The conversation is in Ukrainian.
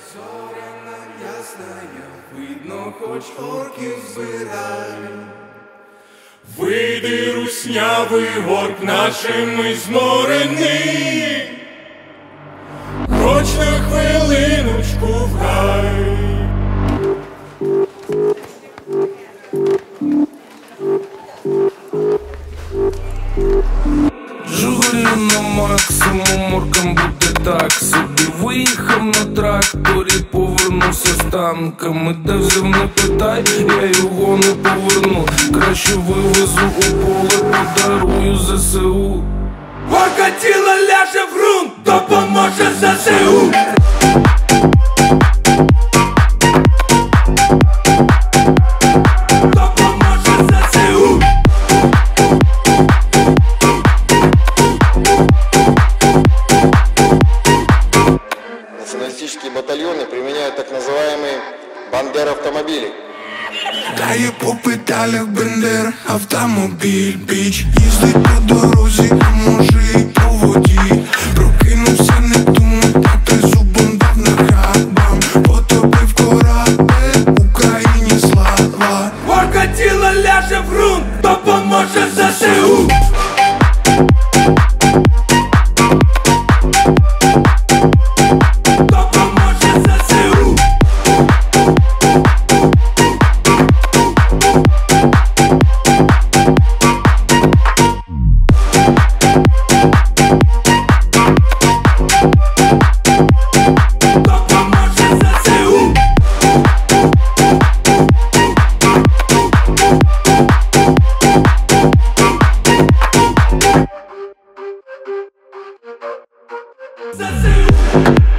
Зоряна ясная, видно, хоч орків збирай. Вийди, руснявий горк нашими зморений, хоч на хвилиночку в гай. Жигулі на максимум, оркам буде так собі. Виїхав на тракторі, повернувся з танками. Де взяв, не питай, я його не поверну. Краще вивезу у поле, подарую ЗСУ. Орка тіло ляже в ґрунт, допоможе ЗСУ. Националистические батальоны применяют так называемые бандер-автомобили. Дає по педалях бендер, автомобіль, біч. Їздить по дорозі, а може і по воді. Прокинувся, не думай, та тризубом дав на хабам. Потопив корабель, Україні слава. Орка тіло ляже в ґрунт, допоможе ЗСУ. ЗСУ.